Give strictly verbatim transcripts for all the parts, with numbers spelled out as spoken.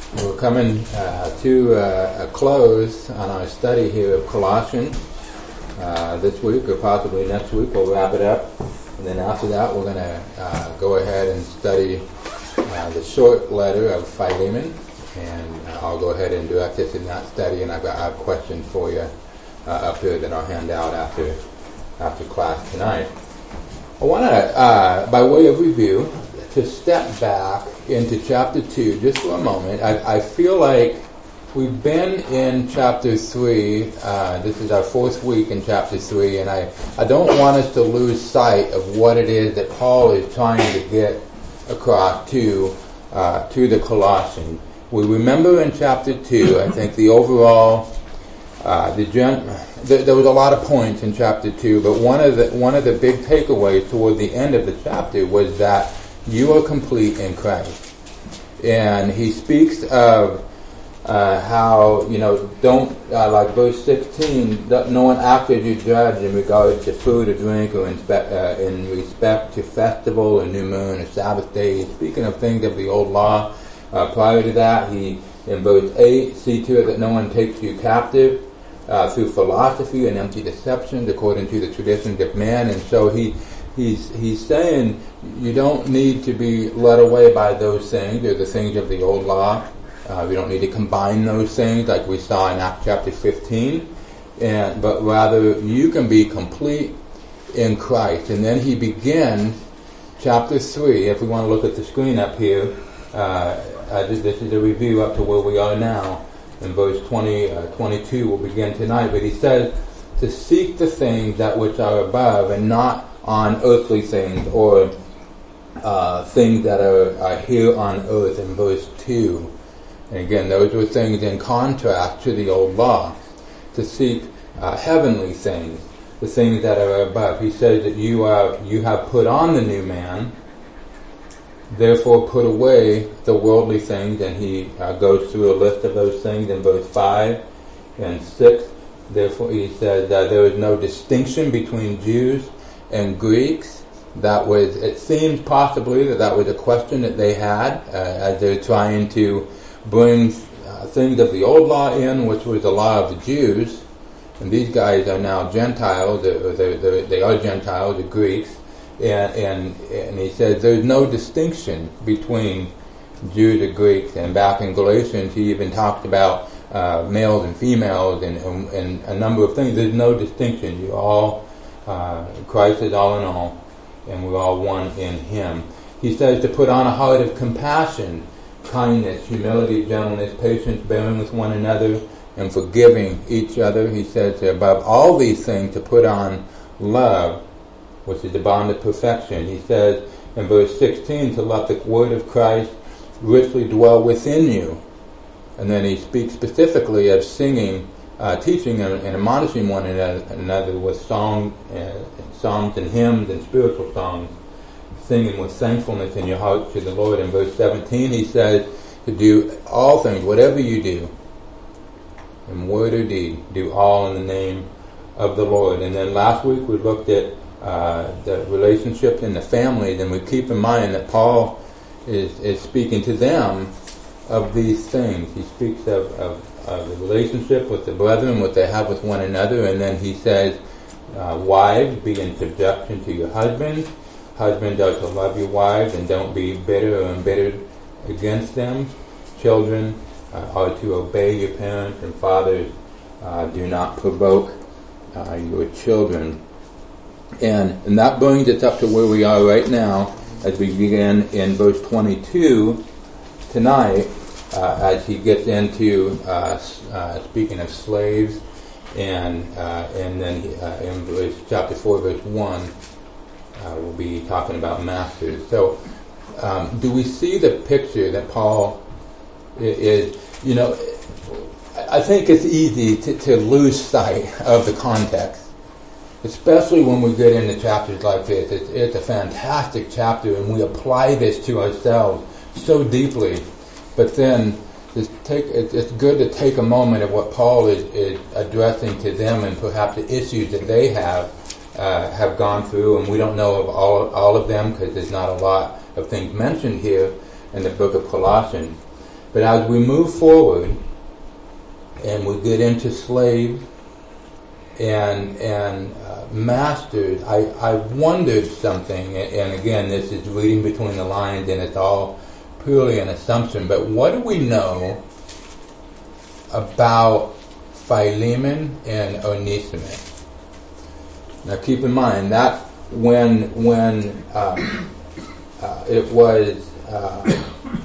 We're coming uh, to uh, a close on our study here of Colossians uh, this week, or possibly next week. We'll wrap it up, and then after that we're going to uh, go ahead and study uh, the short letter of Philemon, and uh, I'll go ahead and direct us in that study, and I've got I have questions for you uh, up here that I'll hand out after after class tonight. I want to, uh, by way of review, to step back into chapter two just for a moment. I, I feel like we've been in chapter three. Uh, this is our fourth week in chapter three, and I, I don't want us to lose sight of what it is that Paul is trying to get across to uh, to the Colossians. We remember in chapter two, I think the overall uh, the gen- th- there was a lot of points in chapter two, but one of the one of the big takeaways toward the end of the chapter was that you are complete in Christ. And he speaks of uh, how, you know, don't, uh, like verse sixteen, no one acts as you judge in regard to food or drink or in, spe- uh, in respect to festival or new moon or Sabbath days. Speaking of things of the old law, uh, prior to that, he, in verse eight, see to it that no one takes you captive uh, through philosophy and empty deceptions according to the traditions of men. And so he He's he's saying you don't need to be led away by those things. They're the things of the old law. Uh, we don't need to combine those things like we saw in Acts chapter fifteen. And but rather you can be complete in Christ. And then he begins chapter three. If we want to look at the screen up here, uh, uh, this, this is a review up to where we are now. In verse twenty, uh, twenty-two, we'll begin tonight. But he says to seek the things that which are above and not on earthly things or uh, things that are, are here on earth in verse two. And again, those were things in contrast to the old law. To seek uh, heavenly things, the things that are above. He says that you are you have put on the new man, therefore put away the worldly things, and he uh, goes through a list of those things in verse five and six. Therefore he says that there is no distinction between Jews and Greeks. That was, it seems possibly that that was a question that they had uh, as they're trying to bring uh, things of the old law in, which was the law of the Jews. And these guys are now Gentiles, they're, they're, they're, they are Gentiles, the Greeks. And, and, and he says there's no distinction between Jews and Greeks. And back in Galatians, he even talked about uh, males and females and, and, and a number of things. There's no distinction. You all Uh, Christ is all in all, and we're all one in Him. He says to put on a heart of compassion, kindness, humility, gentleness, patience, bearing with one another, and forgiving each other. He says to, above all these things to put on love, which is the bond of perfection. He says in verse sixteen to let the word of Christ richly dwell within you. And then he speaks specifically of singing, Uh, teaching and, and admonishing one another with song, uh, songs and hymns and spiritual songs, singing with thankfulness in your heart to the Lord. In verse seventeen, he says to do all things, whatever you do, in word or deed, do all in the name of the Lord. And then last week we looked at uh, the relationships in the families, and we keep in mind that Paul is, is speaking to them of these things. He speaks of, of Uh, the relationship with the brethren, what they have with one another, and then he says, uh, wives, be in subjection to your husbands. Husbands are to love your wives and don't be bitter or embittered against them. Children uh, are to obey your parents, and fathers uh, do not provoke uh, your children. And, and that brings us up to where we are right now as we begin in verse twenty-two tonight. Uh, as he gets into uh, uh, speaking of slaves, and uh, and then uh, in verse, chapter four, verse one, uh, we'll be talking about masters. So, um, do we see the picture that Paul is? is you know, I think it's easy to, to lose sight of the context, especially when we get into chapters like this. It's, it's a fantastic chapter, and we apply this to ourselves so deeply. But then just take, it's good to take a moment of what Paul is, is addressing to them, and perhaps the issues that they have uh, have gone through. And we don't know of all, all of them because there's not a lot of things mentioned here in the book of Colossians. But as we move forward and we get into slaves and and uh, masters, I, I wondered something, and, and again, this is reading between the lines, and it's all purely an assumption, but what do we know about Philemon and Onesimus? Now keep in mind that when when uh, uh, it was uh,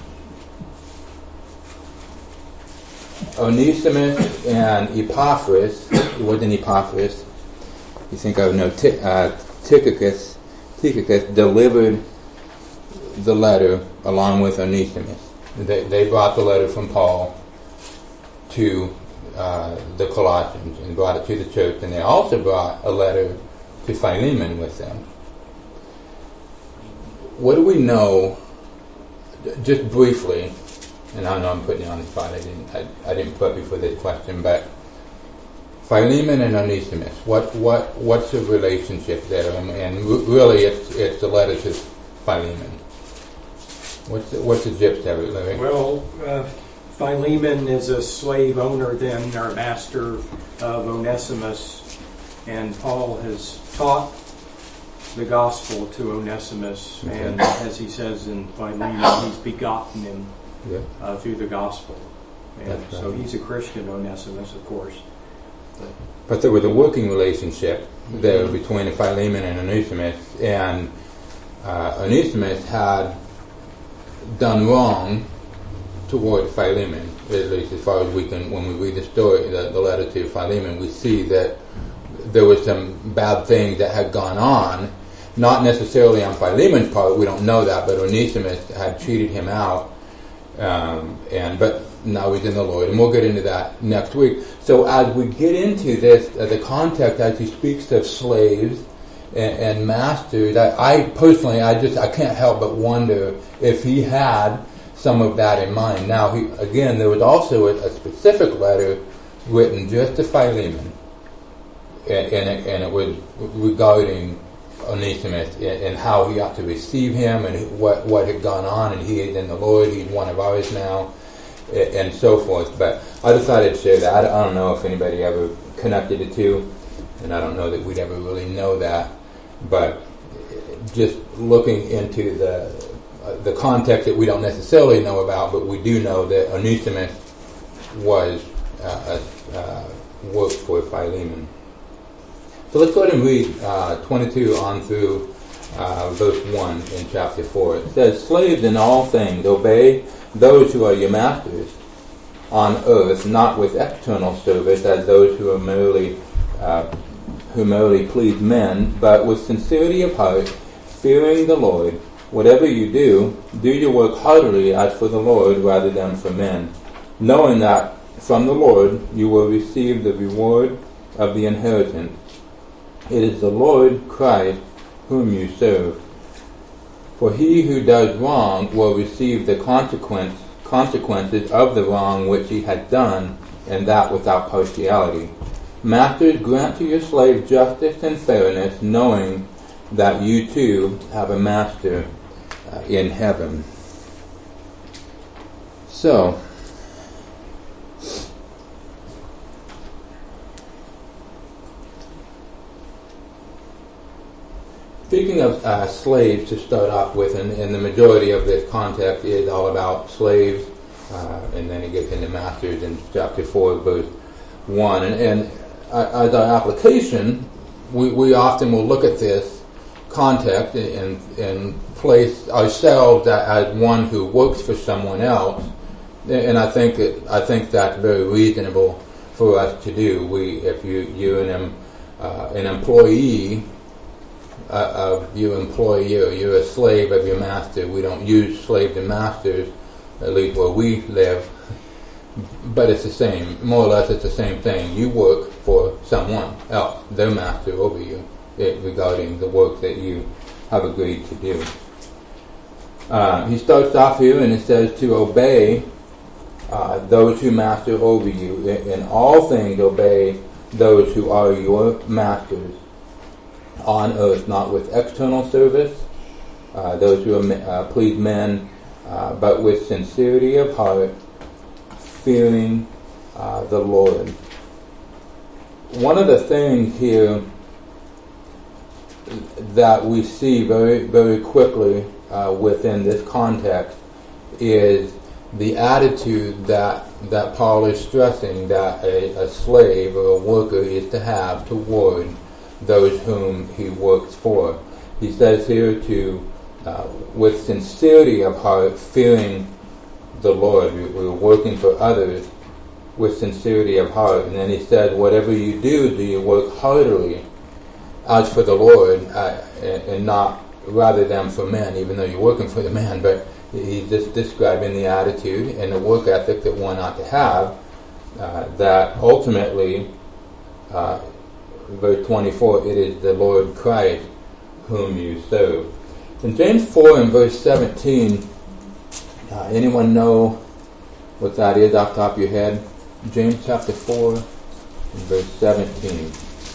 Onesimus and Epaphras, it wasn't Epaphras, you think I would know, T- uh, Tychicus, Tychicus delivered the letter along with Onesimus. They, they brought the letter from Paul to uh, the Colossians and brought it to the church, and they also brought a letter to Philemon with them. What do we know, just briefly, and I know I'm putting you on the spot, I didn't, I, I didn't prep you for this question, but Philemon and Onesimus, what, what, what's the relationship there? And, and really, it's, it's the letter to Philemon. What's the, what's the gist of it, Larry? Well, uh, Philemon is a slave owner then, our master of Onesimus, and Paul has taught the gospel to Onesimus, okay. And as he says in Philemon, he's begotten him yeah. uh, through the gospel. And right. So he's a Christian, Onesimus, of course. But, but there was a working relationship there between Philemon and Onesimus, and uh, Onesimus had done wrong toward Philemon, at least as far as we can, when we read the story, the, the letter to Philemon, we see that there was some bad things that had gone on, not necessarily on Philemon's part, we don't know that, but Onesimus had cheated him out, um, and but now he's in the Lord, and we'll get into that next week. So as we get into this, uh, the context as he speaks of slaves and, and masters, I, I personally, I just, I can't help but wonder if he had some of that in mind. Now, he, again, there was also a, a specific letter written just to Philemon, and, and, it, and it was regarding Onesimus and, and how he ought to receive him, and what, what had gone on, and he is in the Lord, he's one of ours now, and, and so forth. But I decided to share that. I, I don't know if anybody ever connected the two, and I don't know that we'd ever really know that, but just looking into the uh, the context that we don't necessarily know about, but we do know that Onesimus was uh, uh, worked for Philemon. So let's go ahead and read uh, twenty-two on through uh, verse one in chapter four. It says, "Slaves in all things obey those who are your masters on earth, not with external service as those who are merely uh, who merely please men, but with sincerity of heart, fearing the Lord. Whatever you do, do your work heartily as for the Lord rather than for men, knowing that from the Lord you will receive the reward of the inheritance. It is the Lord Christ whom you serve. For he who does wrong will receive the consequence, consequences of the wrong which he has done, and that without partiality. Masters, grant to your slaves justice and fairness, knowing that you too have a master uh, in heaven." So, speaking of uh, slaves to start off with, and, and the majority of this context is all about slaves, uh, and then it gets into masters in chapter four, verse one. And, and uh, as our application, we, we often will look at this context and, and place ourselves as one who works for someone else, and I think that I think that's very reasonable for us to do. We, if you you're an uh, an employee Uh, of your employer, you're a slave of your master. We don't use slaves and masters, at least where we live, but it's the same, more or less it's the same thing. You work for someone else, their master over you, it, regarding the work that you have agreed to do. Uh, he starts off here and it says to obey uh, those who master over you. In, in all things obey those who are your masters on earth, not with external service, uh, those who are, uh, please men, uh, but with sincerity of heart, fearing uh, the Lord. One of the things here that we see very, very quickly uh, within this context is the attitude that that Paul is stressing that a, a slave or a worker is to have toward those whom he works for. He says here to, uh, with sincerity of heart, fearing the Lord. We, we're working for others with sincerity of heart. And then he said, whatever you do, do you work heartily as for the Lord, uh, and, and not rather than for men, even though you're working for the man. But he's just describing the attitude and the work ethic that one ought to have, uh, that ultimately, uh, verse twenty-four, it is the Lord Christ whom you serve. In James four and verse seventeen, uh, anyone know what that is off the top of your head? James chapter four and verse seventeen.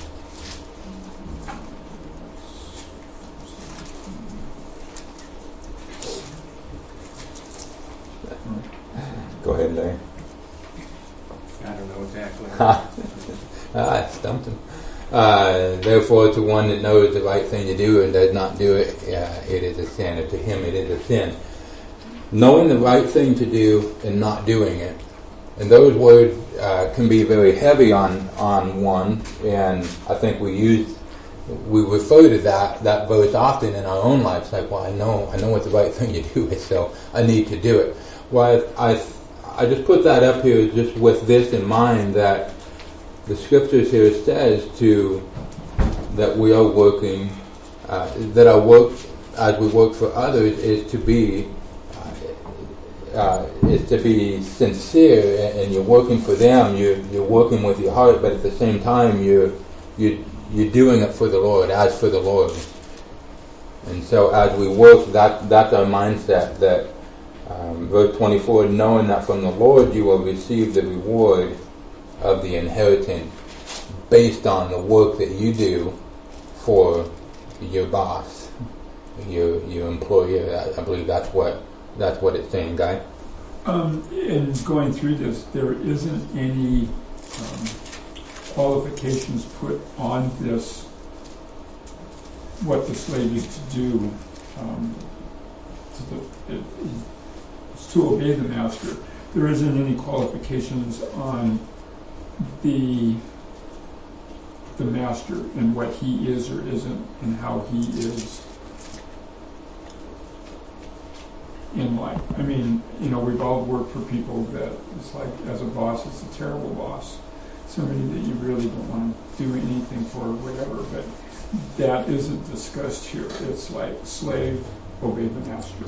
Go ahead, Larry. I don't know exactly. ah, I stumped him. Uh, therefore, to one that knows the right thing to do and does not do it, uh, it is a sin. And to him, it is a sin. Knowing the right thing to do and not doing it. And those words uh, can be very heavy on, on one. And I think we use, we refer to that, that verse often in our own lives. Like, well, I know, I know what the right thing to do is, so I need to do it. Well, I, I I just put that up here just with this in mind, that the scriptures here says to that we are working, uh, that our work as we work for others is to be uh, uh, is to be sincere, and, and you're working for them. You're you're working with your heart, but at the same time you're you you're doing it for the Lord, as for the Lord. And so as we work, that that's our mindset. That. Um, verse twenty-four, knowing that from the Lord you will receive the reward of the inheritance based on the work that you do for your boss, your your employer. I, I believe that's what that's what it's saying, Guy. Um, in going through this, there isn't any um, qualifications put on this, what the slave is to do. Um, to the, it, to obey the master. There isn't any qualifications on the the master and what he is or isn't and how he is in life. I mean, you know, we've all worked for people that it's like, as a boss, it's a terrible boss. Somebody that you really don't want to do anything for or whatever, but that isn't discussed here. It's like, slave, obey the master.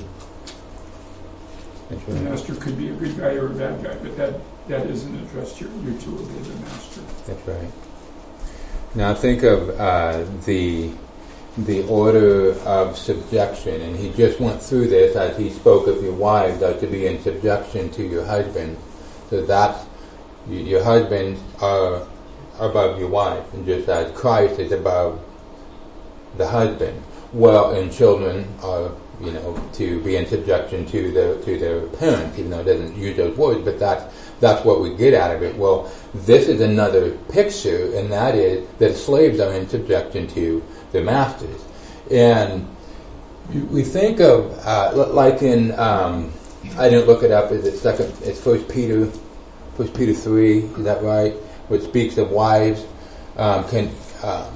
Right. The master could be a good guy or a bad guy, but that, that isn't addressed here. You're to obey the master. That's right. Now think of uh, the the order of subjection, and he just went through this as he spoke of your wives are to be in subjection to your husband. So that's your husbands are above your wife, and just as Christ is above the husband. Well, and children are, you know, to be in subjection to their to their parents, even though it doesn't use those words, but that's that's what we get out of it. Well, this is another picture, and that is that slaves are in subjection to their masters. And we think of uh, like in um, I didn't look it up. Is it second? It's First Peter, First Peter three. Is that right? Which speaks of wives um, can. Um,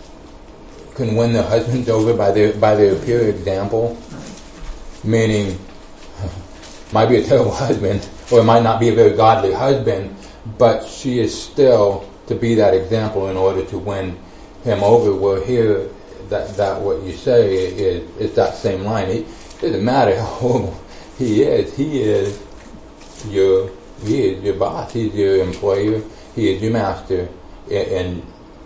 can win their husbands over by their by their pure example, meaning might be a terrible husband or it might not be a very godly husband, but she is still to be that example in order to win him over. Where here that that what you say is is that same line. It doesn't matter how horrible he is. He is your he is your boss. He's your employer. He is your master, and.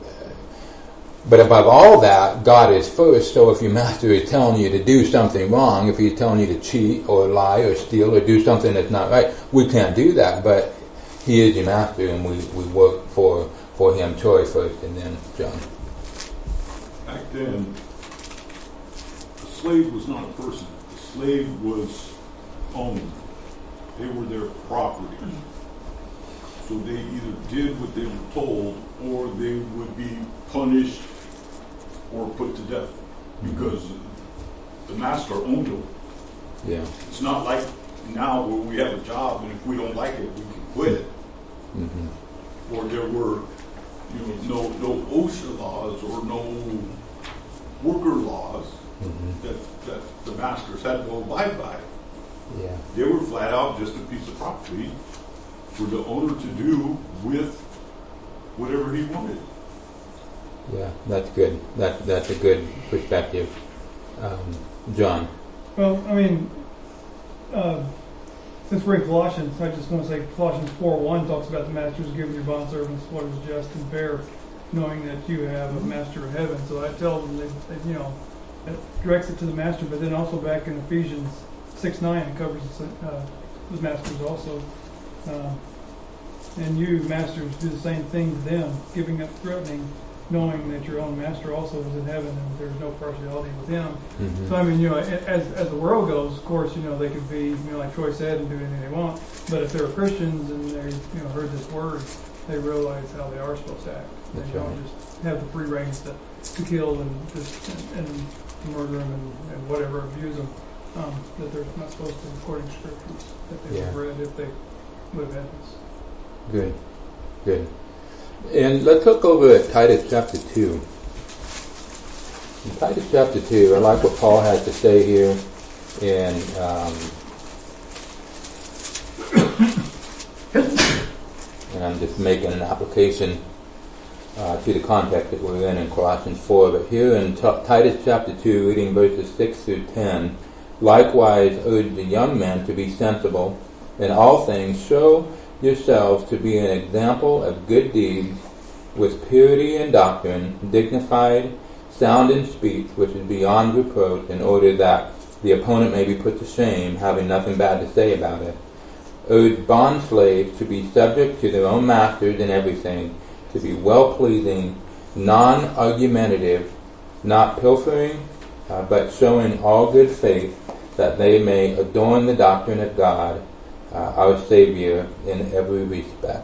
But above all that, God is first. So if your master is telling you to do something wrong, if he's telling you to cheat or lie or steal or do something that's not right, we can't do that. But he is your master, and we, we work for, for him. Troy first, and then John. Back then, a slave was not a person. A slave was owned. They were their property. So they either did what they were told, or they would be punished or put to death, because the master owned them. Yeah. It's not like now where we have a job and if we don't like it, we can quit it. Mm-hmm. Or there were, you know, no no OSHA laws or no worker laws Mm-hmm. that, that the masters had to abide by. Yeah. They were flat out just a piece of property for the owner to do with whatever he wanted. Yeah, that's good. That that's a good perspective. Um, John. Well, I mean, uh, since we're in Colossians, I just want to say Colossians four one talks about the masters giving your bondservants what is just and fair, knowing that you have a master of heaven. So I tell them that, that you know, it directs it to the master, but then also back in Ephesians six nine, it covers uh, the masters also. Uh, and you, masters, do the same thing to them, giving up threatening, knowing that your own master also is in heaven and there's no partiality with him. Mm-hmm. So I mean, you know, as as the world goes, of course, you know, they could be, you know, like Troy said, and do anything they want. But if they're Christians and they, you know, heard this word, they realize how they are supposed to act. They That's don't right. just have the free reigns to, to kill and just and, and murder them and, and whatever, abuse them. Um, that they're not supposed to, according to scriptures, that they Yeah. would have read if they would have had this. Good. Good. And let's look over at Titus chapter two. In Titus chapter two, I like what Paul has to say here. And um, and I'm just making an application uh, to the context that we're in in Colossians four. But here in T- Titus chapter two, reading verses six through ten, likewise urge the young men to be sensible in all things, show yourselves to be an example of good deeds, with purity in doctrine, dignified, sound in speech, which is beyond reproach, in order that the opponent may be put to shame, having nothing bad to say about it. Urge bondslaves to be subject to their own masters in everything, to be well-pleasing, non-argumentative, not pilfering, uh, but showing all good faith, that they may adorn the doctrine of God, Uh, our Savior, in every respect.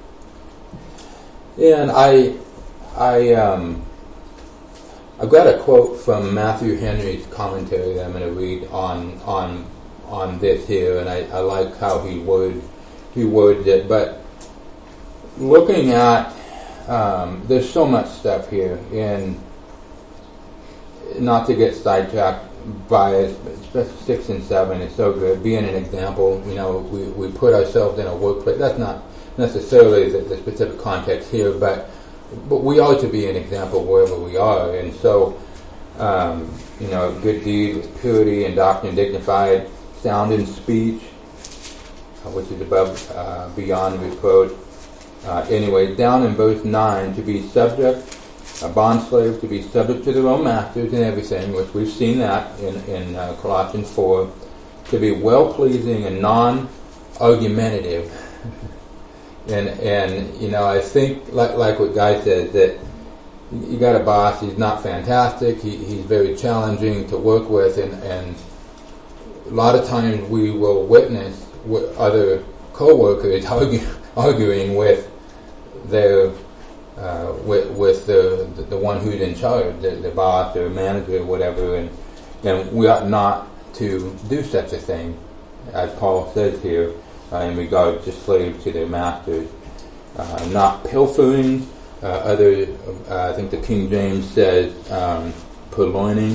And I, I, um, I've got a quote from Matthew Henry's commentary that I'm going to read on on on this here, and I, I like how he worded he worded it. But looking at, um, there's so much stuff here, and not to get sidetracked by it, especially six and seven, it's so good. Being an example, you know, we, we put ourselves in a workplace. That's not necessarily the, the specific context here, but but we ought to be an example wherever we are. And so, um, you know, good deed with purity and doctrine, dignified, sound in speech, uh, which is above, uh, beyond reproach. Uh, anyway, down in verse nine, to be subject. A bondslave to be subject to their own masters in everything, which we've seen that in, in uh, Colossians four, to be well-pleasing and non-argumentative. and, and, you know, I think, like, like what Guy said, that you got a boss, he's not fantastic, he, he's very challenging to work with, and, and a lot of times we will witness with other co-workers argue, arguing with their Uh, with, with the, the the one who's in charge, the, the boss or manager or whatever, and and we ought not to do such a thing, as Paul says here, uh, in regard to slaves to their masters. Uh, not pilfering. Uh, other, uh, I think the King James says um, purloining.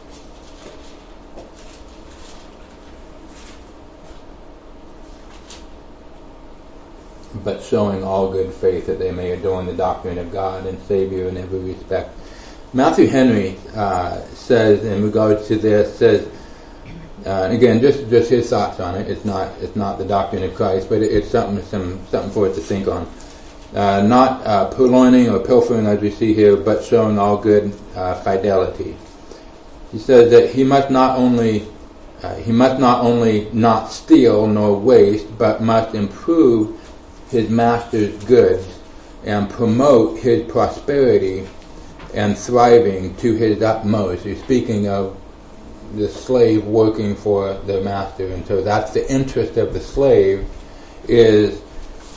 But showing all good faith, that they may adorn the doctrine of God and Savior in every respect. Matthew Henry uh, says, in regards to this, says, uh, and again, just just his thoughts on it. It's not it's not the doctrine of Christ, but it, it's something some something for us to think on. Uh, not uh, purloining or pilfering, as we see here, but showing all good uh, fidelity. He says that he must not only uh, he must not only not steal nor waste, but must improve his master's goods and promote his prosperity and thriving to his utmost. He's speaking of the slave working for the master, and so that's the interest of the slave, is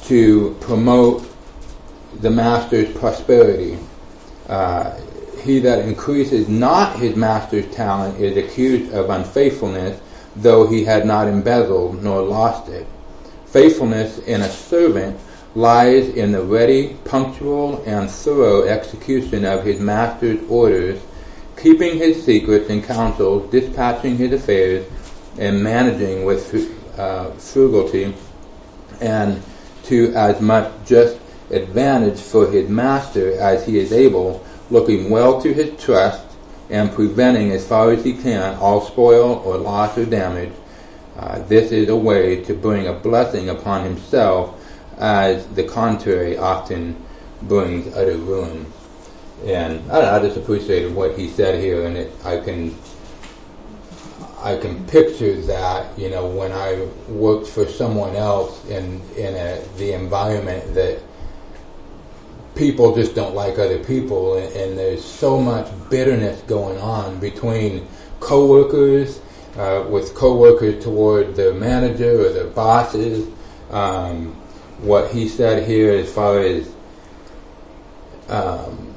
to promote the master's prosperity. Uh, he that increases not his master's talent is accused of unfaithfulness, though he had not embezzled nor lost it. Faithfulness in a servant lies in the ready, punctual, and thorough execution of his master's orders, keeping his secrets and counsels, dispatching his affairs, and managing with uh, frugality, and to as much just advantage for his master as he is able, looking well to his trust, and preventing as far as he can all spoil or loss or damage. Uh, this is a way to bring a blessing upon himself, as the contrary often brings utter ruin. And I, I just appreciated what he said here, and it, I can I can picture that, you know, when I worked for someone else in in a, the environment that people just don't like other people, and, and there's so much bitterness going on between coworkers, uh, with coworkers toward their manager or their bosses. Um, what he said here as far as um,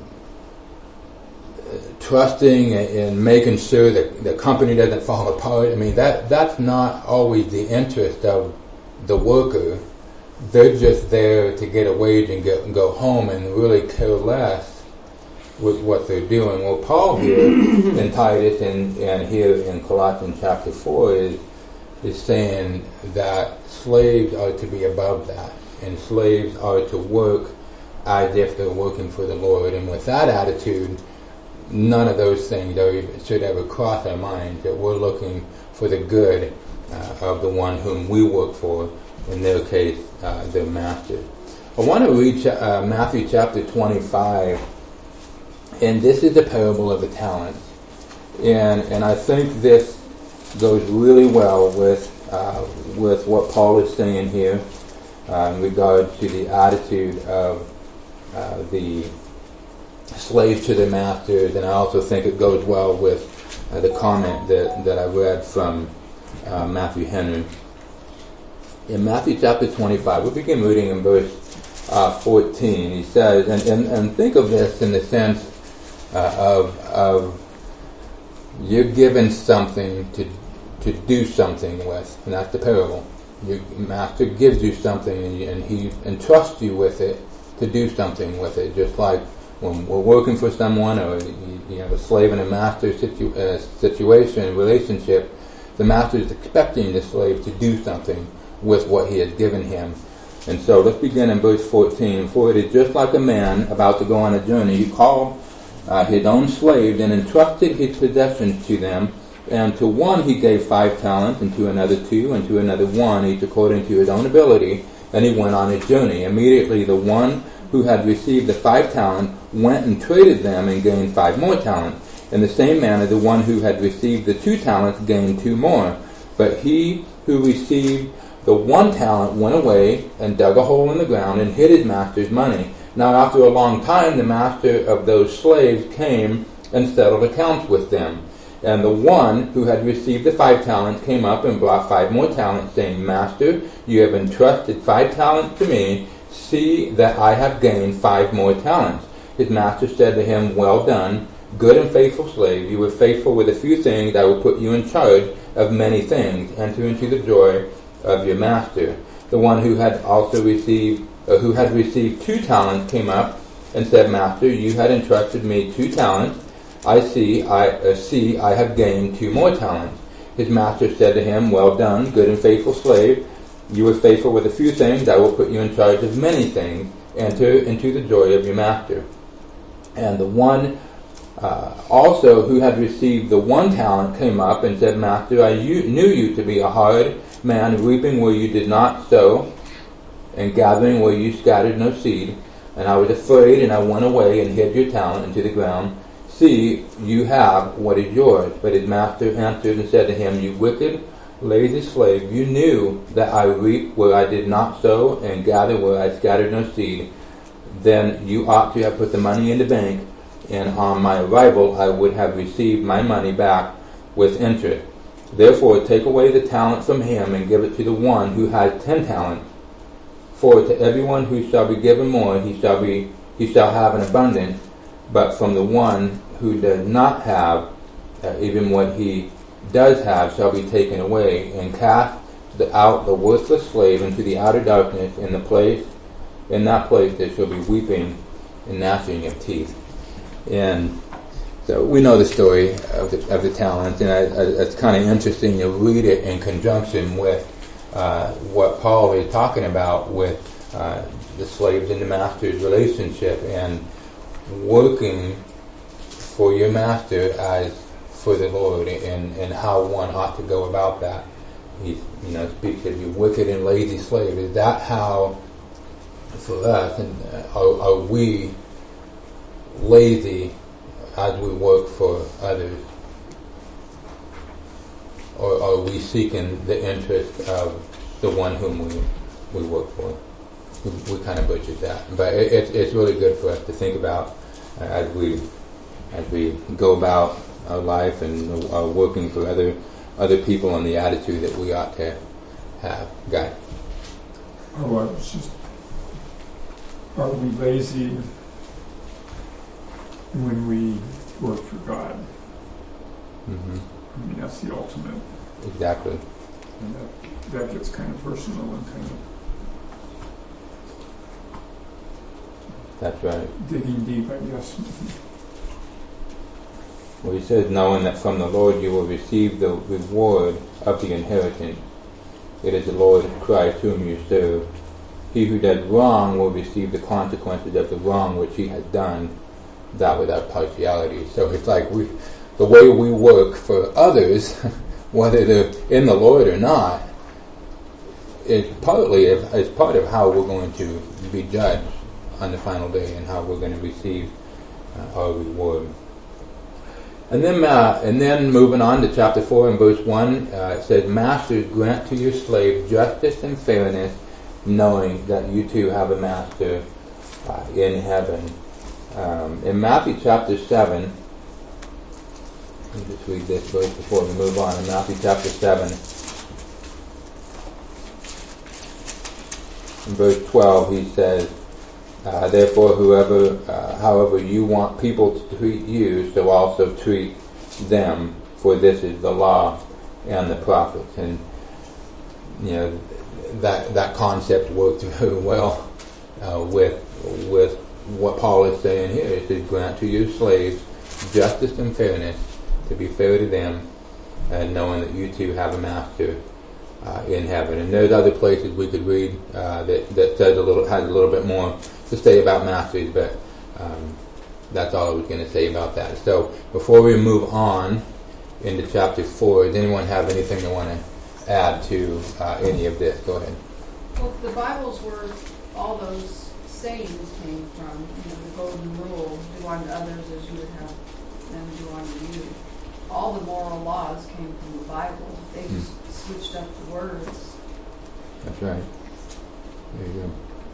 trusting and, and making sure that the company doesn't fall apart. I mean, that that's not always the interest of the worker. They're just there to get a wage and, get, and go home and really care less with what they're doing. Well, Paul here in Titus and, and here in Colossians chapter four is is saying that slaves are to be above that, and slaves are to work as if they're working for the Lord. And with that attitude, none of those things are, should ever cross our minds, that we're looking for the good uh, of the one whom we work for, in their case, uh, their master. I want to read uh, Matthew chapter twenty-five, and this is the parable of the talents. And and I think this goes really well with uh, with what Paul is saying here uh, in regard to the attitude of uh, the slaves to their masters, and I also think it goes well with uh, the comment that, that I read from uh, Matthew Henry. In Matthew chapter twenty-five, we begin reading in verse uh, fourteen. He says, and, and, and think of this in the sense uh, of, of you're given something to to do something with, and that's the parable. Your master gives you something, and, you, and he entrusts you with it to do something with it, just like when we're working for someone, or you, you have a slave and a master situ, uh, situation, relationship, the master is expecting the slave to do something with what he has given him. And so let's begin in verse fourteen. For it is just like a man about to go on a journey. He called uh, his own slaves and entrusted his possessions to them. And to one he gave five talents, and to another two, and to another one, each according to his own ability. And he went on his journey. Immediately the one who had received the five talents went and traded them and gained five more talents. In the same manner the one who had received the two talents gained two more. But he who received the one talent went away and dug a hole in the ground and hid his master's money. Now after a long time the master of those slaves came and settled accounts with them. And the one who had received the five talents came up and brought five more talents, saying, Master, you have entrusted five talents to me. See that I have gained five more talents. His master said to him, Well done, good and faithful slave. You were faithful with a few things. I will put you in charge of many things. Enter into the joy of your master. The one who had also received, uh, who had received two talents came up and said, Master, you had entrusted me two talents. I see, I uh, see, I have gained two more talents. His master said to him, Well done, good and faithful slave. You were faithful with a few things. I will put you in charge of many things. Enter into the joy of your master. And the one uh, also who had received the one talent came up and said, Master, I u- knew you to be a hard man, reaping where you did not sow, and gathering where you scattered no seed. And I was afraid, and I went away and hid your talent into the ground. See, you have what is yours. But his master answered and said to him, You wicked, lazy slave, you knew that I reap where I did not sow, and gather where I scattered no seed. Then you ought to have put the money in the bank, and on my arrival I would have received my money back with interest. Therefore take away the talent from him, and give it to the one who has ten talents. For to everyone who shall be given more, he shall be he shall have an abundance. But from the one who does not have, uh, even what he does have shall be taken away, and cast the, out the worthless slave into the outer darkness. In the place, in that place, there shall be weeping and gnashing of teeth. And so we know the story of the, of the talents, and I, I, it's kind of interesting to read it in conjunction with uh, what Paul is talking about with uh, the slaves and the master's relationship, and working for your master as for the Lord, and, and how one ought to go about that. He, you know, speaks of you wicked and lazy slave. Is that how, for us, and are, are we lazy as we work for others? Or are we seeking the interest of the one whom we, we work for? We, we kind of butchered that. But it, it, it's really good for us to think about uh, as we as we go about our life and are working for other other people, and the attitude that we ought to have. Guy? Oh, I was just, are we lazy when we work for God? Mm-hmm. I mean, that's the ultimate. Exactly. And that, that gets kind of personal and kind of That's right. digging deep, I guess. Well, he says, knowing that from the Lord you will receive the reward of the inheritance. It is the Lord Christ whom you serve. He who does wrong will receive the consequences of the wrong which he has done, that without partiality. So it's like we, the way we work for others, whether they're in the Lord or not, is partly is part of how we're going to be judged on the final day, and how we're going to receive uh, our reward. And then, uh, and then moving on to chapter four and verse one, uh, it says, "Masters, grant to your slave justice and fairness, knowing that you too have a master uh, in heaven." Um, in Matthew chapter seven, let me just read this verse before we move on. In Matthew chapter seven, in verse twelve, he says, Uh, therefore, whoever, uh, however you want people to treat you, so also treat them, for this is the law and the prophets. And you know that that concept worked very well uh, with with what Paul is saying here. It says, "Grant to your slaves justice and fairness, to be fair to them, and knowing that you too have a master uh, in heaven." And there's other places we could read uh, that that says a little has a little bit more to say about masters, but um, that's all I was going to say about that. So before we move on into chapter four, does anyone have anything they want to add to uh, any of this? Go ahead. Well, the Bible's where all those sayings came from. You know, the golden rule: do unto others as you would have them do unto you. All the moral laws came from the Bible. They just hmm. switched up the words. That's right. There you go.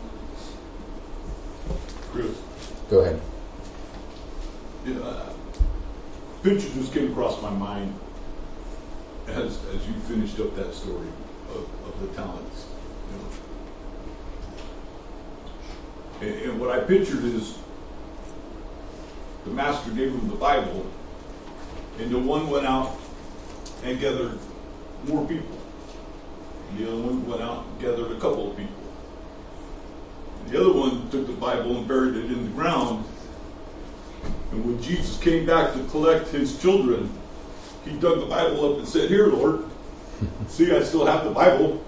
Chris. Go ahead. Yeah, uh, picture just came across my mind as as you finished up that story of, of the talents. You know. and, and what I pictured is the master gave him the Bible, and the one went out and gathered more people. The other one went out and gathered a couple of people. The other one took the Bible and buried it in the ground. And when Jesus came back to collect his children, he dug the Bible up and said, "Here, Lord, see, I still have the Bible.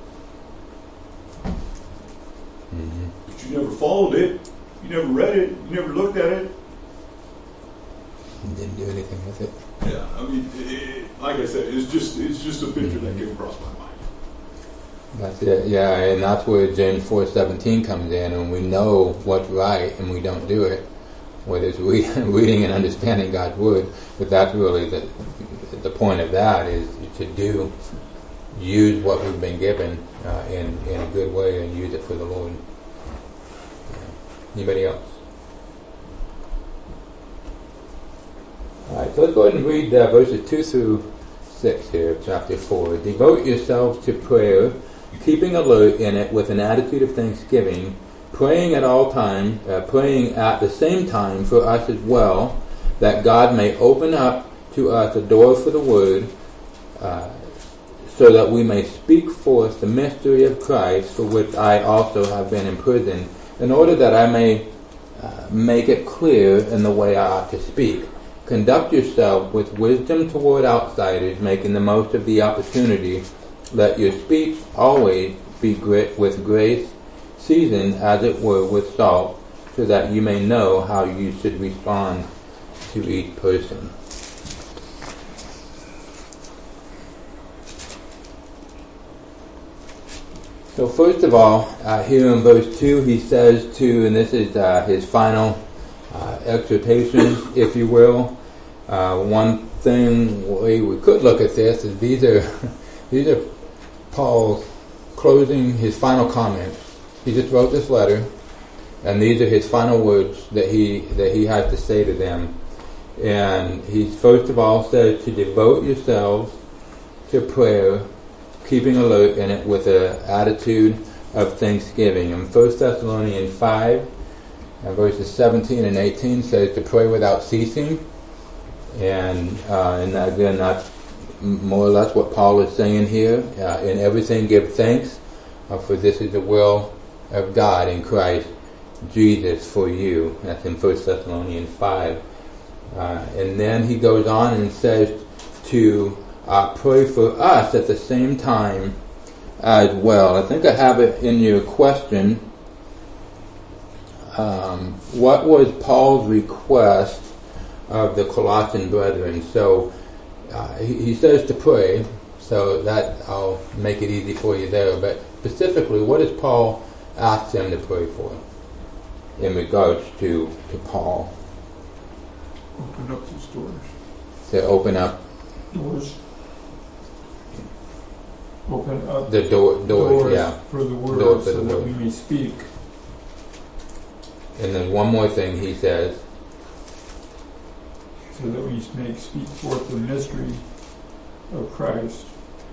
Mm-hmm. But you never followed it. You never read it. You never looked at it. You didn't do anything with it." Yeah, I mean, it, like I said, it's just it's just a picture mm-hmm. that came across my mind. That's it, yeah, and that's where James four seventeen comes in, and we know what's right and we don't do it, whether it's re- reading and understanding God's Word, but that's really the the point of that, is to do, use what we've been given uh, in, in a good way and use it for the Lord. Yeah. Anybody else? Alright, so let's go ahead and read uh, verses two through six here of chapter four. "Devote yourselves to prayer, keeping alert in it with an attitude of thanksgiving, praying at all time, uh, praying at the same time for us as well, that God may open up to us a door for the word, uh, so that we may speak forth the mystery of Christ, for which I also have been imprisoned, in order that I may uh, make it clear in the way I ought to speak. Conduct yourself with wisdom toward outsiders, making the most of the opportunity. Let your speech always be great with grace, seasoned as it were with salt, so that you may know how you should respond to each person. So first of all, uh, here in verse two, he says to, and this is uh, his final uh, exhortation, if you will. Uh, one thing we, we could look at this is these are these are Paul's closing, his final comments. He just wrote this letter, and these are his final words that he that he has to say to them. And he first of all says to devote yourselves to prayer, keeping alert in it with an attitude of thanksgiving. In First Thessalonians five, and verses seventeen and eighteen says to pray without ceasing. And, uh, and again, that's more or less what Paul is saying here. Uh, in everything give thanks, uh, for this is the will of God in Christ Jesus for you. That's in First Thessalonians five. Uh, and then he goes on and says to Uh, pray for us at the same time as well. I think I have it in your question. Um, what was Paul's request of the Colossian brethren? So uh, he, he says to pray, so that I'll make it easy for you there. But specifically, what does Paul ask them to pray for in regards to, to Paul? Open up these doors. To open up Doors. Open up the door, doors, doors yeah. for the word, Doors for so the that word. we may speak. And then one more thing he says, So that we may speak forth the mystery of Christ.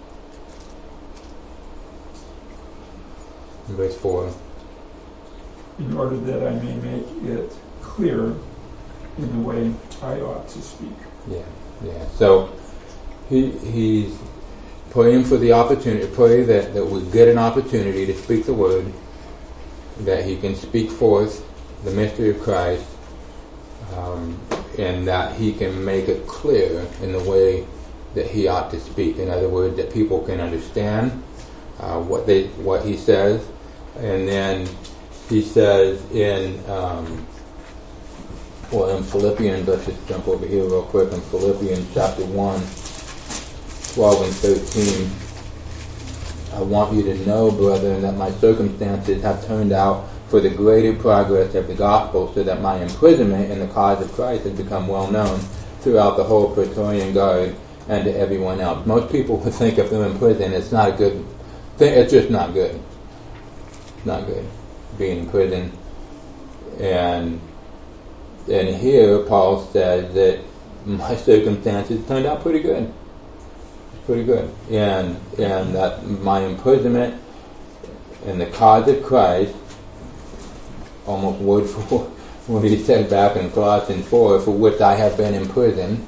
in verse four. In order that I may make it clear in the way I ought to speak. Yeah, yeah. So he he's praying for the opportunity, pray that, that we get an opportunity to speak the word, that he can speak forth the mystery of Christ, um, and that he can make it clear in the way that he ought to speak. In other words, that people can understand uh, what they what he says. And then he says in um, well in Philippians, let's just jump over here real quick, in Philippians chapter one, twelve and thirteen, I want you to know, brethren, that my circumstances have turned out for the greater progress of the gospel, so that my imprisonment in the cause of Christ has become well known throughout the whole Praetorian Guard and to everyone else. Most people would think if they're in prison, it's not a good thing. It's just not good. It's not good being in prison. And and here Paul says that my circumstances turned out pretty good. Pretty good, and and that my imprisonment in the cause of Christ, almost word for what he said back in Colossians four, for which I have been imprisoned,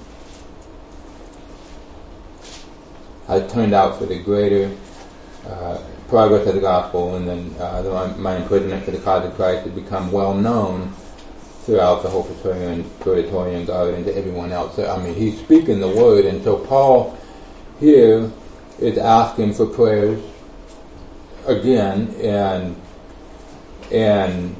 has turned out for the greater uh, progress of the gospel, and then uh, the, my imprisonment for the cause of Christ has become well known throughout the whole Praetorian, Praetorian Guard and to everyone else. So, I mean, he's speaking the word, and so Paul here is asking for prayers again, and and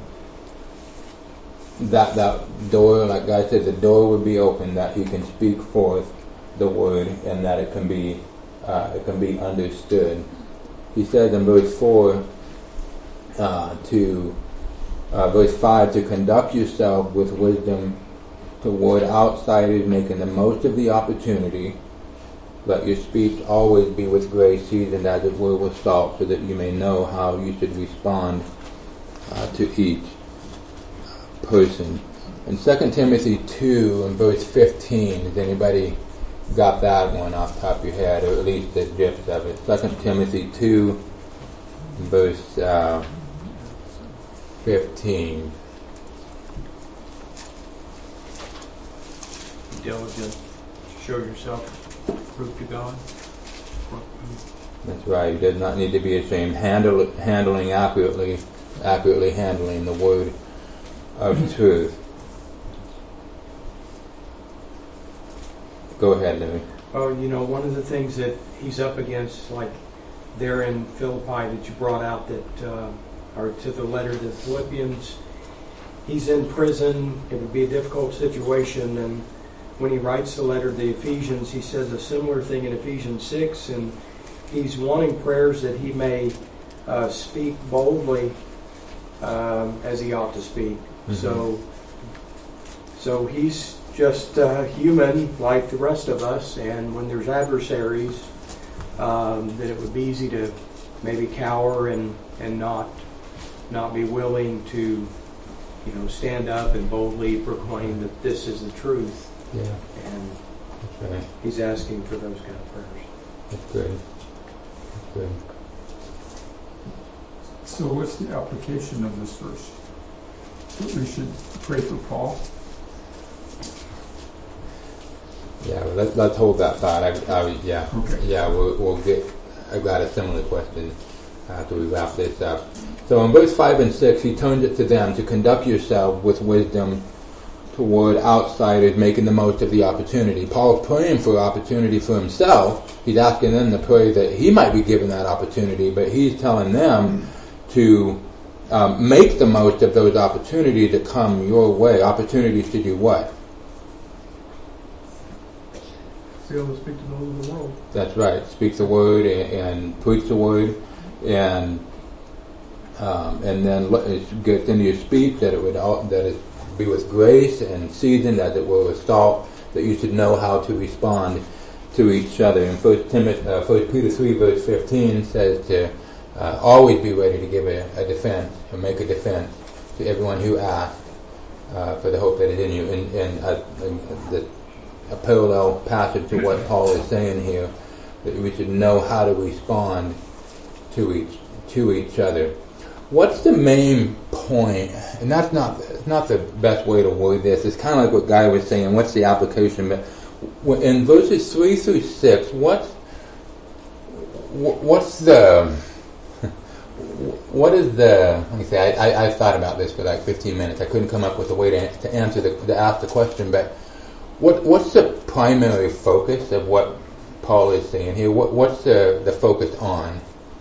that that door, like God said, the door would be open, that he can speak forth the word, and that it can be uh, it can be understood. He says in verse four uh, to uh, verse five to conduct yourself with wisdom toward outsiders, making the most of the opportunity. Let your speech always be with grace, seasoned as it were with salt, so that you may know how you should respond uh, to each person. In Second Timothy two, and verse fifteen, has anybody got that one off the top of your head, or at least the gist of it? Second Timothy two, verse uh, fifteen. Diligent, show yourself, prove to God. That's right. He does not need to be ashamed. Handle, handling accurately, accurately handling the word of truth. Go ahead, Louis. Oh, you know, one of the things that he's up against, like there in Philippi that you brought out, that uh, or to the letter to the Philippians, he's in prison. It would be a difficult situation, and when he writes the letter to the Ephesians, he says a similar thing in Ephesians six, and he's wanting prayers that he may uh, speak boldly um, as he ought to speak. Mm-hmm. So, so he's just uh, human like the rest of us, and when there's adversaries, um, that it would be easy to maybe cower and, and not not be willing to, you know, stand up and boldly proclaim that this is the truth. Yeah. And that's right. He's asking for those kind of prayers. That's good. That's good. So what's the application of this verse? That we should pray for Paul? Yeah, well, let's, let's hold that thought. I, I, yeah, okay. yeah, we'll, we'll get. I've got a similar question after we wrap this up. So in verse five and six, he turned it to them to conduct yourself with wisdom toward outsiders, making the most of the opportunity. Paul's praying for opportunity for himself. He's asking them to pray that he might be given that opportunity, but he's telling them to um, make the most of those opportunities that come your way. Opportunities to do what? Be able to speak to those in the world. That's right. Speak the word and, and preach the word, and um, and then get into your speech that it would all, that it be with grace and seasoned as it were with salt. That you should know how to respond to each other. And First Timothy, uh, First Peter three verse fifteen says to uh, always be ready to give a, a defense or make a defense to everyone who asks uh, for the hope that is in you. And, and, uh, and the a parallel passage to what Paul is saying here, that we should know how to respond to each to each other. What's the main point? And that's not it's not the best way to word this. It's kind of like what Guy was saying. What's the application? But in verses three through six, what's what's the what is the? Let me say. I, I, I thought about this for like fifteen minutes. I couldn't come up with a way to, to answer the to ask the question, but. What what's the primary focus of what Paul is saying here? What what's the, the focus on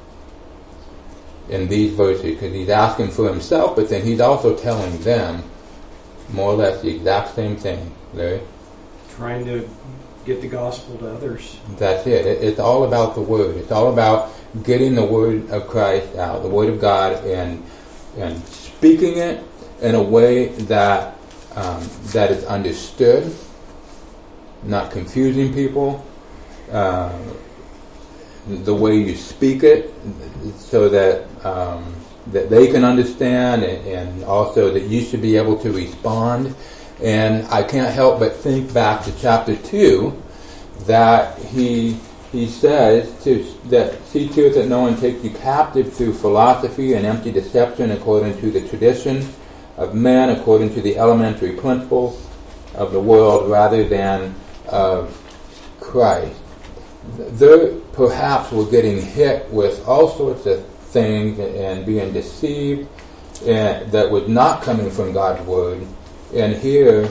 in these verses? Because he's asking for himself, but then he's also telling them more or less the exact same thing. Larry? Trying to get the gospel to others. That's it. it. It's all about the word. It's all about getting the word of Christ out, the word of God, and and speaking it in a way that um, that is understood. Not confusing people, uh, the way you speak it, so that um, that they can understand, and, and also that you should be able to respond. And I can't help but think back to chapter two, that he he says to that see to it that no one takes you captive through philosophy and empty deception, according to the tradition of men, according to the elementary principles of the world, rather than of Christ. They perhaps were getting hit with all sorts of things and being deceived, and that was not coming from God's word. And here,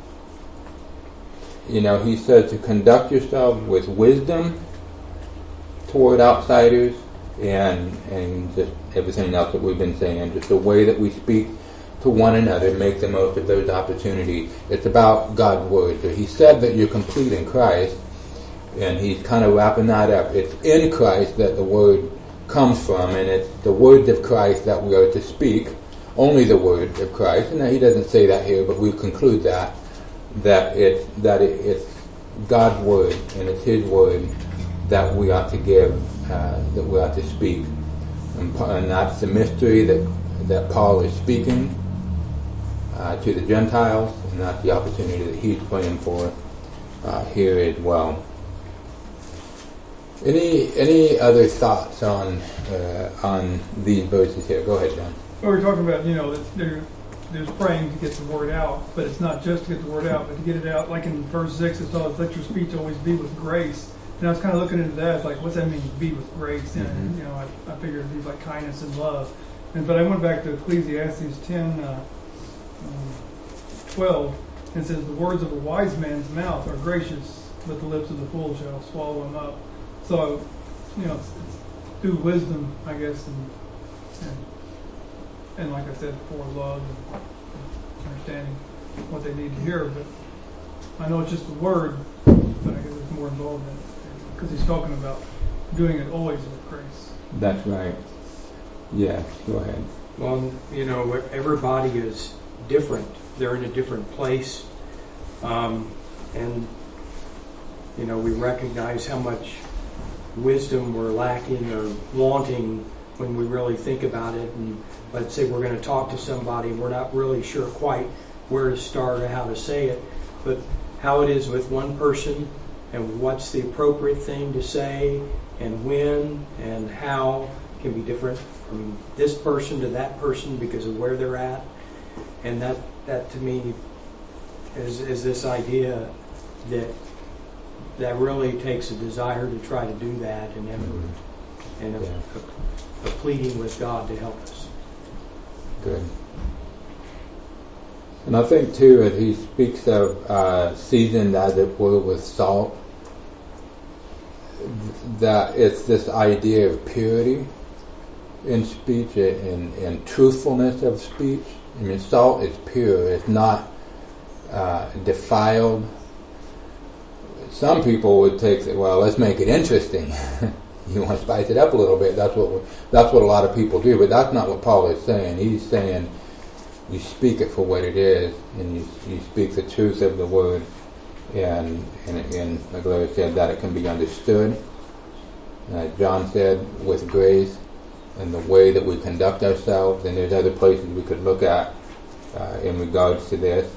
you know, he said to conduct yourself with wisdom toward outsiders, and and just everything else that we've been saying, just the way that we speak to one another, make the most of those opportunities. It's about God's word. So he said that you're complete in Christ, and he's kind of wrapping that up. It's in Christ that the word comes from, and it's the words of Christ that we are to speak, only the words of Christ. And he doesn't say that here, but we conclude that that it's that it, it's God's word, and it's his word that we ought to give, uh, that we ought to speak, and, and that's the mystery that that Paul is speaking Uh, to the Gentiles, and that's the opportunity that he's praying for uh, here as well. Any any other thoughts on uh, on these verses here? Go ahead, John. Well, we're talking about, you know, that there, there's praying to get the word out, but it's not just to get the word out, but to get it out. Like in verse six, it's all, let your speech always be with grace. And I was kind of looking into that, like, what's that mean, be with grace? And, Mm-hmm. you know, I, I figured it'd be like kindness and love. And But I went back to Ecclesiastes ten, uh, um, twelve, and it says, the words of a wise man's mouth are gracious, but the lips of the fool shall swallow them up. So, you know, it's, it's through wisdom, I guess, and, and and like I said before, love and, and understanding what they need to hear. But I know it's just a word, but I guess there's more involved in it because he's talking about doing it always with grace. That's right. Yeah, go ahead. Well, you know, everybody is different. They're in a different place. Um, and, you know, we recognize how much wisdom we're lacking or wanting when we really think about it. And let's say we're going to talk to somebody, we're not really sure quite where to start or how to say it. But how it is with one person and what's the appropriate thing to say and when and how can be different from this person to that person because of where they're at. And that, that to me is, is this idea that that really takes a desire to try to do that and effort mm-hmm. and a, yeah. a, a pleading with God to help us. Good. And I think too, as he speaks of uh, seasoned as it were with salt, that it's this idea of purity in speech and, and truthfulness of speech. I mean, salt is pure; it's not uh, defiled. Some people would take it, well, let's make it interesting. You want to spice it up a little bit. That's what that's what a lot of people do, but that's not what Paul is saying. He's saying you speak it for what it is, and you you speak the truth of the word, and and, and like Larry said, that it can be understood. Uh, John said, with grace, and the way that we conduct ourselves, and there's other places we could look at uh, in regards to this.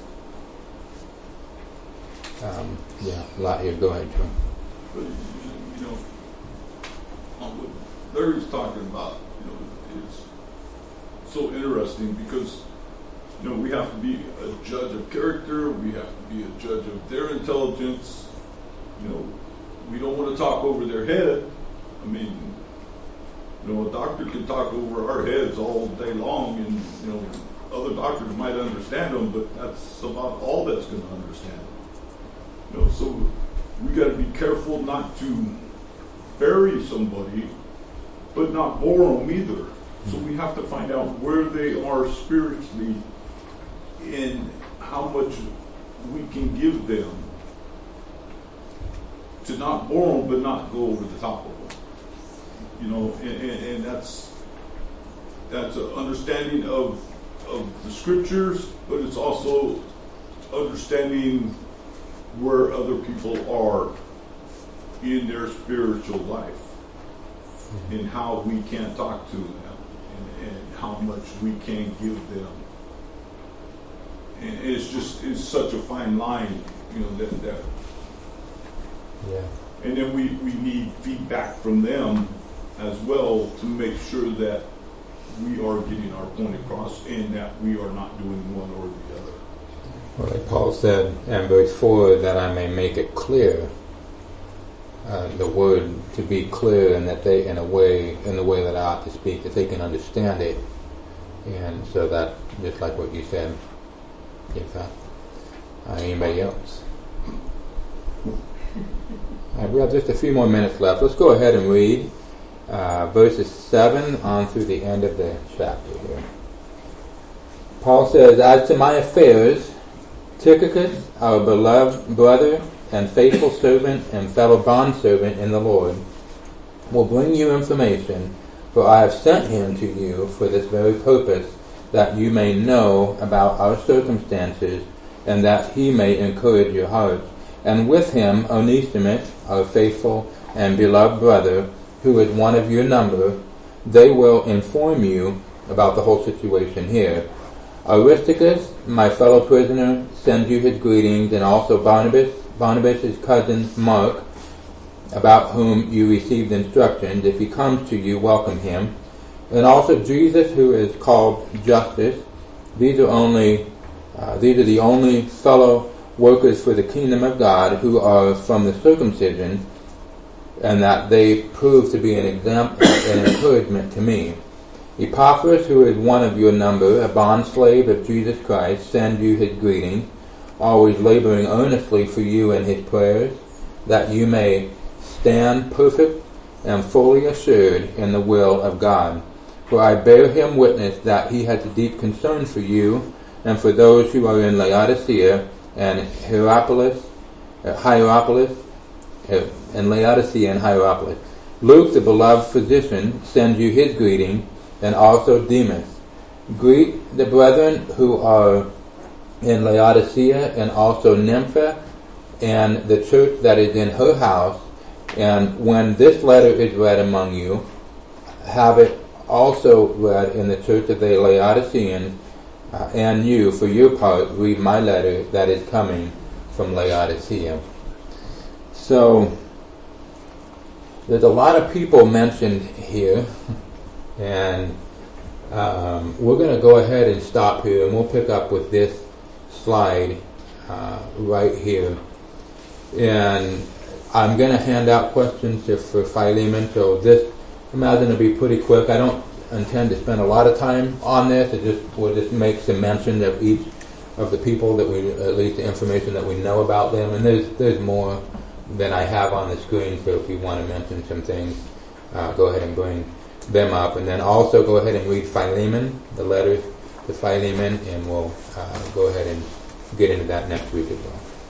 Um, yeah, a lot here. Go ahead, John. But, you know, um, what Larry's talking about, you know, is so interesting because, you know, we have to be a judge of character. We have to be a judge of their intelligence. You know, we don't want to talk over their head. I mean, you know, a doctor can talk over our heads all day long, and, you know, other doctors might understand them, but that's about all that's going to understand them. You know, so we got to be careful not to bury somebody, but not bore them either. So we have to find out where they are spiritually and how much we can give them to not bore them, but not go over the top of them. You know, and, and, and that's that's an understanding of of the scriptures, but it's also understanding where other people are in their spiritual life mm-hmm. and how we can talk to them and, and how much we can give them. And it's just it's such a fine line, you know, that that yeah. And then we, we need feedback from them as well to make sure that we are getting our point across and that we are not doing one or the other. Well, like Paul said in verse four, that I may make it clear, uh, the word to be clear, and that they, in a way, in the way that I ought to speak, that they can understand it. And so that, just like what you said, if uh, uh, anybody else. All right, we have just a few more minutes left. Let's go ahead and read uh, verses seven on through the end of the chapter here. Paul says, as to my affairs, Tychicus, our beloved brother and faithful servant and fellow bondservant in the Lord, will bring you information, for I have sent him to you for this very purpose, that you may know about our circumstances, and that he may encourage your hearts. And with him Onesimus, our faithful and beloved brother, who is one of your number. They will inform you about the whole situation here. Aristarchus, my fellow prisoner, sends you his greetings, and also Barnabas, Barnabas' cousin Mark, about whom you received instructions. If he comes to you, welcome him. And also Jesus, who is called Justice. These are only uh, these are the only fellow workers for the kingdom of God who are from the circumcision, and that they prove to be an example and encouragement to me. Epaphras, who is one of your number, a bondslave of Jesus Christ, send you his greeting, always laboring earnestly for you in his prayers, that you may stand perfect and fully assured in the will of God. For I bear him witness that he has a deep concern for you and for those who are in Laodicea and Hierapolis, uh, Hierapolis, uh, and Laodicea and Hierapolis. Luke, the beloved physician, sends you his greeting, and also Demas. Greet the brethren who are in Laodicea, and also Nympha, and the church that is in her house. And when this letter is read among you, have it also read in the church of the Laodiceans, uh, and you, for your part, read my letter that is coming from Laodicea. So, there's a lot of people mentioned here, and um, we're going to go ahead and stop here, and we'll pick up with this slide uh, right here. And I'm going to hand out questions for Philemon, so this imagine to be pretty quick. I don't intend to spend a lot of time on this. It just we'll just make some mention of each of the people that we, at least the information that we know about them. And there's there's more than I have on the screen. So if you want to mention some things, uh, go ahead and bring them up. And then also go ahead and read Philemon, the letter to Philemon, and we'll uh, go ahead and get into that next week as well.